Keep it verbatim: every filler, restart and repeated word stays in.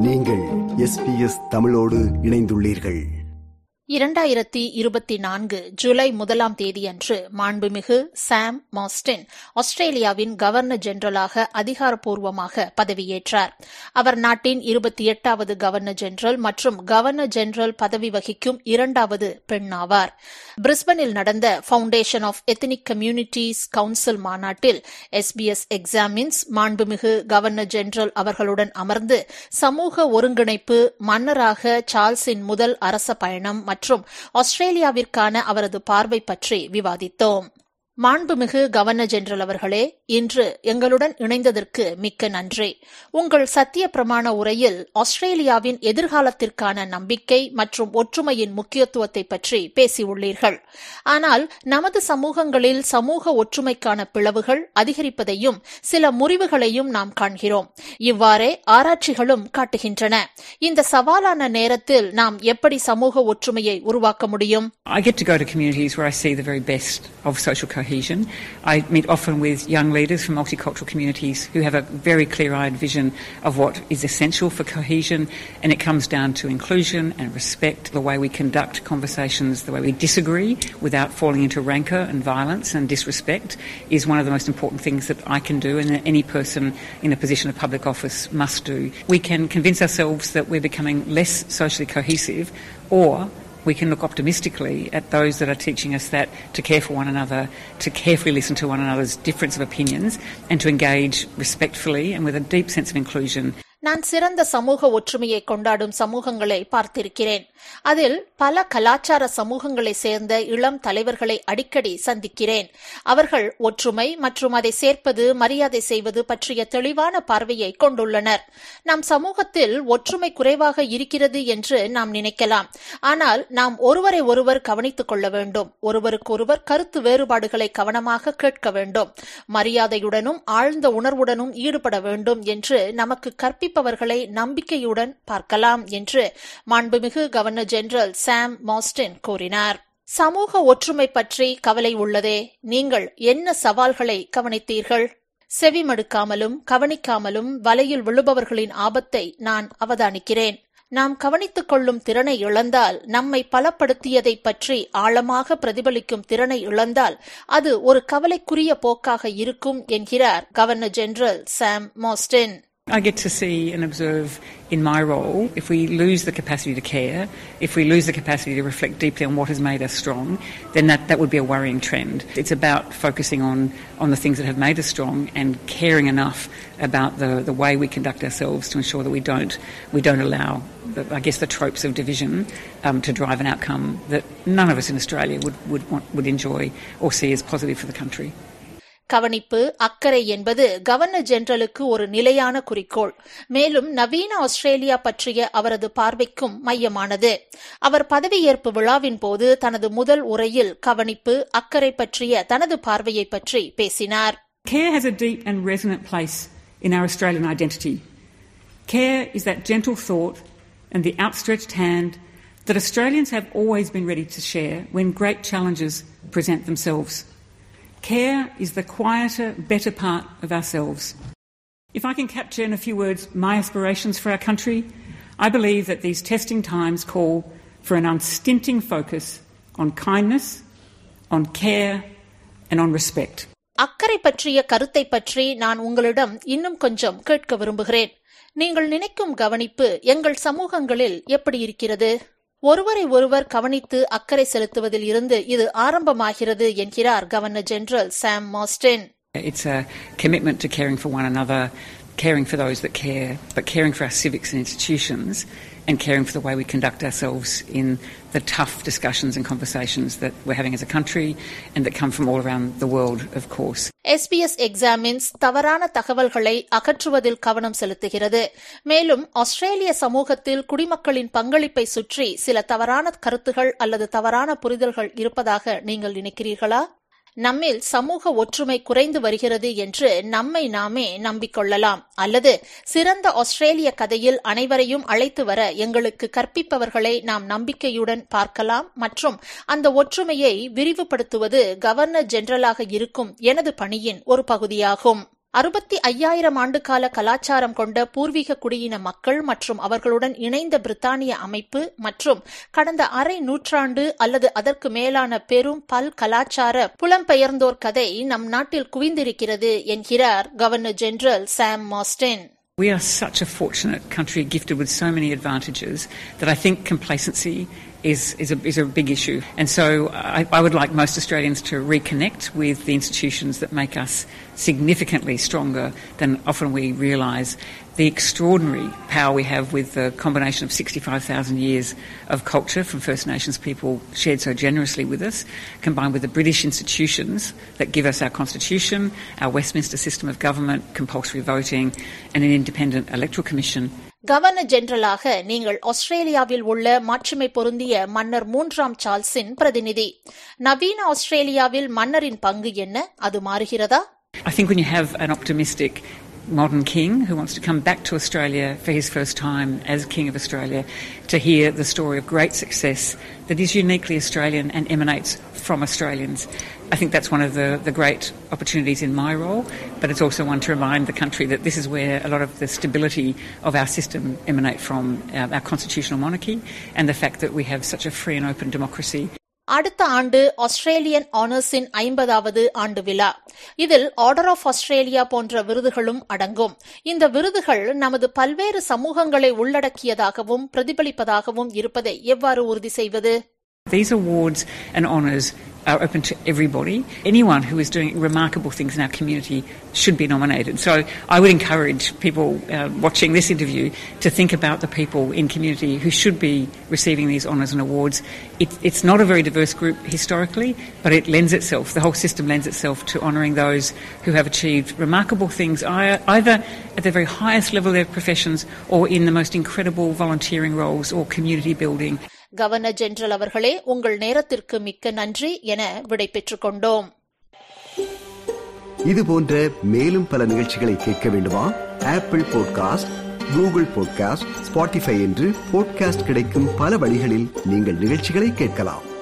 நீங்கள் S B S தமிழோடு இணைந்துள்ளீர்கள். இரண்டாயிரத்தி இருபத்தி நான்கு ஜூலை முதலாம் தேதியன்று மாண்புமிகு சாம் மாஸ்டின் ஆஸ்திரேலியாவின் கவர்னர் ஜெனரலாக அதிகாரப்பூர்வமாக பதவியேற்றார். அவர் நாட்டின் இருபத்தி எட்டாவது கவர்னர் ஜெனரல் மற்றும் கவர்னர் ஜெனரல் பதவி வகிக்கும் இரண்டாவது பெண்ணாவார். பிரிஸ்பனில் நடந்த foundation of ethnic communities council மாநாட்டில் எஸ் பி எஸ் எக்ஸாமின்ஸ் மாண்புமிகு கவர்னர் ஜெனரல் அவர்களுடன் அமர்ந்து சமூக ஒருங்கிணைப்பு, மன்னராக சார்ல்ஸின் முதல் அரச பயணம் மற்றும் ஆஸ்திரேலியாவிற்கான அவரது பார்வை பற்றி விவாதித்தோம். மாண்புமிகு கவர்னர் ஜெனரல் அவர்களே, இன்று எங்களுடன் இணைந்ததற்கு மிக்க நன்றி. உங்கள் சத்திய பிரமாண உரையில் ஆஸ்திரேலியாவின் எதிர்காலத்திற்கான நம்பிக்கை மற்றும் ஒற்றுமையின் முக்கியத்துவத்தை பற்றி பேசியுள்ளீர்கள். ஆனால் நமது சமூகங்களில் சமூக ஒற்றுமைக்கான பிளவுகள் அதிகரிப்பதையும் சில முறிவுகளையும் நாம் காண்கிறோம். இவ்வாறே ஆராய்ச்சிகளும் காட்டுகின்றன. இந்த சவாலான நேரத்தில் நாம் எப்படி சமூக ஒற்றுமையை உருவாக்க முடியும்? I get to go to communities where I see the very best of social cohesion. I meet often with young leaders from multicultural communities who have a very clear-eyed vision of what is essential for cohesion, and it comes down to inclusion and respect, the way we conduct conversations, the way we disagree without falling into rancor and violence and disrespect is one of the most important things that I can do and that any person in a position of public office must do. We can convince ourselves that we're becoming less socially cohesive, or we can look optimistically at those that are teaching us that to care for one another, to carefully listen to one another's difference of opinions and to engage respectfully and with a deep sense of inclusion. நான் சிறந்த சமூக ஒற்றுமையை கொண்டாடும் சமூகங்களை பார்த்திருக்கிறேன். அதில் பல கலாச்சார சமூகங்களை சேர்ந்த இளம் தலைவர்களை அடிக்கடி சந்திக்கிறேன். அவர்கள் ஒற்றுமை மற்றும் அதை சேர்ப்பது, மரியாதை செய்வது பற்றிய தெளிவான பார்வையை கொண்டுள்ளனர். நம் சமூகத்தில் ஒற்றுமை குறைவாக இருக்கிறது என்று நாம் நினைக்கலாம். ஆனால் நாம் ஒருவரை ஒருவர் கவனித்துக் கொள்ள வேண்டும். ஒருவருக்கொருவர் கருத்து வேறுபாடுகளை கவனமாக கேட்க வேண்டும். மரியாதையுடனும் ஆழ்ந்த உணர்வுடனும் ஈடுபட வேண்டும் என்று நமக்கு கற்பிப்பவர்களை நம்பிக்கையுடன் பார்க்கலாம் என்று மாண்புமிகு கவர்னர் ஜெனரல் சாம் மாஸ்டின் கூறினார். சமூக ஒற்றுமை பற்றி கவலை உள்ளதே, நீங்கள் என்ன சவால்களை கவனித்தீர்கள்? செவிமடுக்காமலும் கவனிக்காமலும் வலையில் விழுபவர்களின் ஆபத்தை நான் அவதானிக்கிறேன். நாம் கவனித்துக் கொள்ளும் திறனை இழந்தால், நம்மை பலப்படுத்தியதை பற்றி ஆழமாக பிரதிபலிக்கும் திறனை இழந்தால் அது ஒரு கவலைக்குரிய போக்காக இருக்கும் என்கிறார் governor general Sam Mostyn. I get to see and observe in my role, if we lose the capacity to care, if we lose the capacity to reflect deeply on what has made us strong, then that, that would be a worrying trend. It's about focusing on, on the things that have made us strong and caring enough about the, the way we conduct ourselves to ensure that we don't, we don't allow, the, I guess, the tropes of division um, to drive an outcome that none of us in Australia would, would, want, would enjoy or see as positive for the country. கவனிப்பு, அக்கறை என்பது governor ஜெனரலுக்கு ஒரு நிலையான குறிக்கோள். மேலும் நவீன Australia பற்றிய அவரது பார்வைக்கும் மையமானது. அவர் பதவியேற்பு விழாவின் போது தனது முதல் உரையில் கவனிப்பு, அக்கறை பற்றிய தனது பார்வையை பற்றி பேசினார். Care has a deep and resonant place in our Australian identity. Care is that gentle thought and the outstretched hand that Australians have always been ready to share when great challenges present themselves. Care is the quieter, better part of ourselves. If I can capture in a few words my aspirations for our country, I believe that these testing times call for an unstinting focus on kindness, on care and on respect. அக்கறை பற்றிய கருத்தை பற்றி நான் உங்களிடம் இன்னும் கொஞ்சம் கேட்க விரும்புகிறேன். நீங்கள் நினைக்கும் கவனிப்பு எங்கள் சமூகங்களில் எப்படி இருக்கிறது? ஒருவரை ஒருவர் கவனித்து அக்கறை செலுத்துவதில் இருந்து இது ஆரம்பமாகிறது என்கிறார் governor general Sam Mostyn. It's a commitment to caring for one another, caring for those that care, but caring for our civics and institutions and caring for the way we conduct ourselves in the tough discussions and conversations that we're having as a country and that come from all around the world, of course. S B S examines தவறான தகவல்களை அகற்றுவதில் கவனம் செலுத்துகிறது. மேலும் ஆஸ்திரேலிய சமூகத்தில் குடிமக்களின் பங்களிப்பை சுற்றி சில தவறான கருத்துகள் அல்லது தவறான புரிதல்கள் இருப்பதாக நீங்கள் நினைக்கிறீர்களா? நம்மில் சமூக ஒற்றுமை குறைந்து வருகிறது என்று நம்மை நாமே நம்பிக்கொள்ளலாம். அல்லது சிறந்த ஆஸ்திரேலிய கதையில் அனைவரையும் அழைத்து வர எங்களுக்கு கற்பிப்பவர்களை நாம் நம்பிக்கையுடன் பார்க்கலாம் மற்றும் அந்த ஒற்றுமையை விரிவுபடுத்துவது கவர்னர் ஜெனரலாக இருக்கும் எனது பணியின் ஒரு பகுதியாகும். அறுபத்தி ஐயாயிரம் ஆண்டுகால கலாச்சாரம் கொண்ட பூர்வீக குடியின மக்கள் மற்றும் அவர்களுடன் இணைந்த பிரித்தானிய அமைப்பு மற்றும் கடந்த அரை நூற்றாண்டு அல்லது அதற்கு மேலான பெரும் பல் கலாச்சார புலம்பெயர்ந்தோர் கதை நம் நாட்டில் குவிந்திருக்கிறது என்கிறார் governor general Sam Mostyn. We are such a fortunate country gifted with so many advantages that I think complacency is, is, a, is a big issue. And so I, I would like most Australians to reconnect with the institutions that make us significantly stronger than often we realise. The extraordinary power we have with the combination of sixty-five thousand years of culture from First Nations people shared so generously with us, combined with the British institutions that give us our constitution, our Westminster system of government, compulsory voting and an independent electoral commission. Governor ஜெனரலாக நீங்கள் ஆஸ்திரேலியாவில் உள்ள மாட்சிமை பொருந்திய மன்னர் மூன்றாம் சார்ல்ஸின் பிரதிநிதி. நவீன ஆஸ்திரேலியாவில் மன்னரின் பங்கு என்ன? அது மாறுகிறதா? I think when you have an optimistic modern king who wants to come back to Australia for his first time as King of Australia to hear the story of great success that is uniquely Australian and emanates from Australians. I think that's one of the, the great opportunities in my role, but it's also one to remind the country that this is where a lot of the stability of our system emanate from, uh, our constitutional monarchy and the fact that we have such a free and open democracy. அடுத்த ஆண்டு Australian ஆனர்ஸின் ஐம்பதாவது ஆண்டு விழா. இதில் order of Australia போன்ற விருதுகளும் அடங்கும். இந்த விருதுகள் நமது பல்வேறு சமூகங்களை உள்ளடக்கியதாகவும் பிரதிபலிப்பதாகவும் இருப்பதை எவ்வாறு உறுதி செய்வது? These awards and honours are open to everybody. Anyone who is doing remarkable things in our community should be nominated. So I would encourage people uh, watching this interview to think about the people in community who should be receiving these honours and awards. It, it's not a very diverse group historically, but it lends itself, the whole system lends itself to honouring those who have achieved remarkable things either at the very highest level of their professions or in the most incredible volunteering roles or community building. Governor general அவர்களே, உங்கள் நேரத்திற்கு மிக்க நன்றி என விடை பெற்றுக் கொண்டோம். இது போன்ற மேலும் பல நிகழ்ச்சிகளை கேட்க வேண்டுமா? Apple podcast, Google podcast, Spotify என்று பாட்காஸ்ட் கிடைக்கும் பல வழிகளில் நீங்கள் நிகழ்ச்சிகளை கேட்கலாம்.